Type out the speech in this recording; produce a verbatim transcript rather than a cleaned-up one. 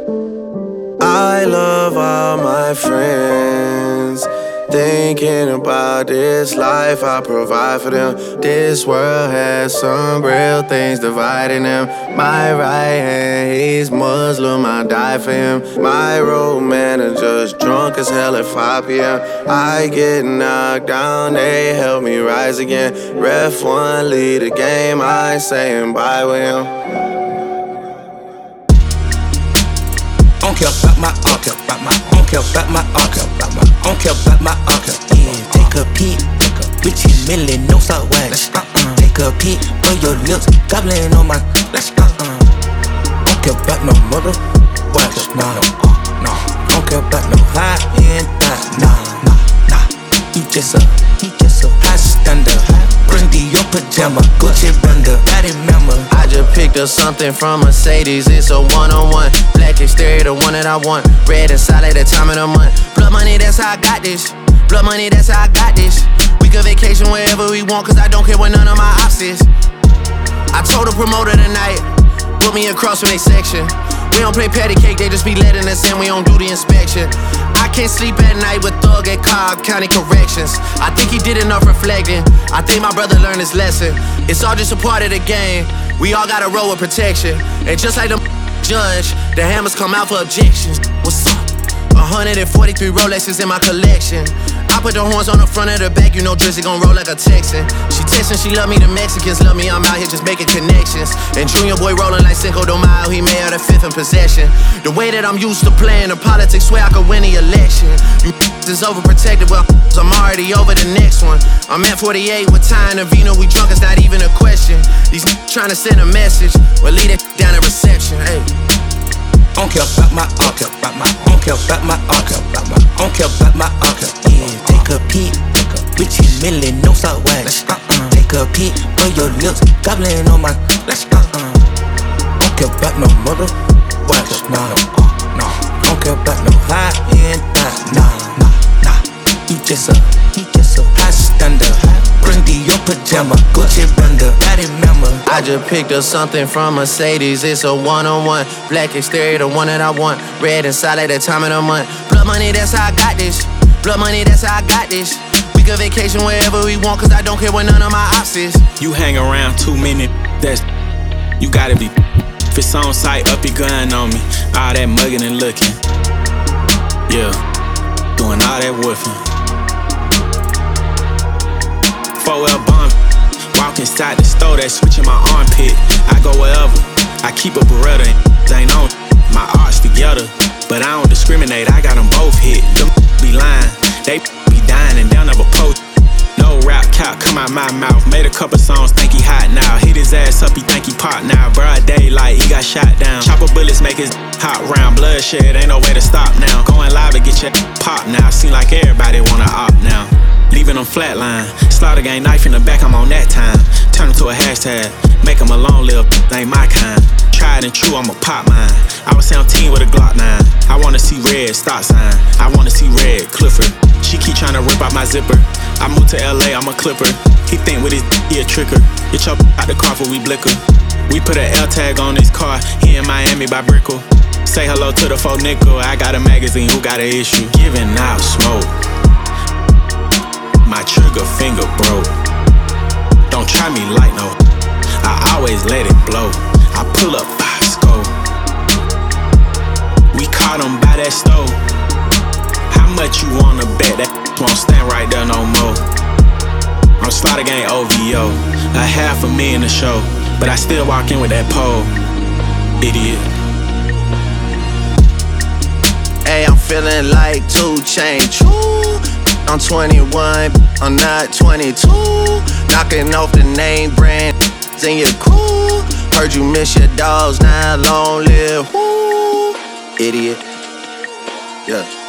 I love all my friends. Thinking about this life I provide for them. This world has some real things dividing them. My right hand, he's Muslim, I die for him. My road manager's drunk as hell at five p.m. I get knocked down, they help me rise again. Ref one, lead the game, I ain't saying bye with him. I don't care about my, I don't care about my, I don't care about my, I don't care about my, I don't care about my, I don't care. Yeah, take a peek, Richie Millie, no salt wax. Uh-uh. Take a peek on your lips, gobbling on my. Let's go. Uh-uh. I don't care about no mother wax. No, no, no. I don't care about no high end thigh. Nah, nah, nah. You just a, you just a high stander. Brandy your pajama, Gucci bunda, body member. I just picked up something from Mercedes. It's a one-on-one. Black exterior, the one that I want. Red inside like the time of the month. Blood money, that's how I got this. Blood money, that's how I got this. We can vacation wherever we want, cause I don't care what none of my ops is. I told the promoter tonight, put me across from they section. We don't play patty cake, they just be letting us in, we don't do the inspection. I can't sleep at night with Thug at Cobb County Corrections. I think he did enough reflecting. I think my brother learned his lesson. It's all just a part of the game. We all got a roll of protection. And just like the judge, the hammers come out for objections. What's up? one hundred forty-three Rolexes in my collection. I put the horns on the front of the back, you know Drizzy gon' roll like a Texan. She textin', she love me, the Mexicans love me, I'm out here just making connections. And Junior boy rollin' like Cinco de Mayo, he made out of fifth in possession. The way that I'm used to playing the politics, swear I could win the election. You is overprotected, well, I'm already over the next one. I'm at forty-eight with Ty and Vino, we drunk, it's not even a question. These tryna send a message, well, lead it down at reception, hey. I don't care about my, I don't care about my, I don't care about my, I don't care about my, I don't care about my, I don't care. Yeah, take a peek, Richie Millie, no salt wax. Uh-uh. Take a peek on your lips, gobbling on my. Let's go. Uh-uh. I don't care about no mother wax. No, no, I don't care about no high end thigh. Nah, nah, nah. You just a, you just a high stander. Brandy your pajama, Gucci bunda, body member. I just picked up something from Mercedes. It's a one-on-one. Black exterior, the one that I want. Red inside like the time of the month. Blood money, that's how I got this. Blood money, that's how I got this. We can vacation wherever we want, cause I don't care what none of my ops is. You hang around too many, that's you gotta be. If it's on site, up your gun on me. All that mugging and looking. Yeah, doing all that woofing. four L bomb. Walk inside the store, that switch in my armpit. I go wherever, I keep a Beretta and ain't on my arts together. But I don't discriminate, I got them both hit. Them be lying, they be dying and they'll never post. No rap cap come out my mouth. Made a couple songs, think he hot now. Hit his ass up, he think he pop now. Broad daylight, he got shot down. Chopper bullets make his hot round. Bloodshed, ain't no way to stop now. Going live to get your pop now. Seem like everybody wanna op now. Leaving them flatline. Slaughter gang knife in the back, I'm on that time. Turn him to a hashtag. Make him a long live, ain't my kind. Tried and true, I'm a pop mine. I was seventeen with a Glock nine. I wanna see red, stop sign. I wanna see red, Clifford. She keep tryna rip out my zipper. I moved to L A, I'm a clipper. He think with his he a tricker. Get your out the car for we blicker. We put an L tag on his car. He in Miami by Brickell. Say hello to the four nickel. I got a magazine, who got an issue? Giving out smoke. My trigger finger broke. Don't try me like no. I always let it blow. I pull up five scope. We caught him by that stove. How much you wanna bet that won't stand right there no more? I'm Slaughter Gang O V O. A half a million a show, but I still walk in with that pole. Idiot. Hey, I'm feeling like two Chainz. I'm twenty-one, I'm not twenty-two. Knocking off the name brand, and you're cool. Heard you miss your dogs, now long live. Woo. Idiot. Yeah.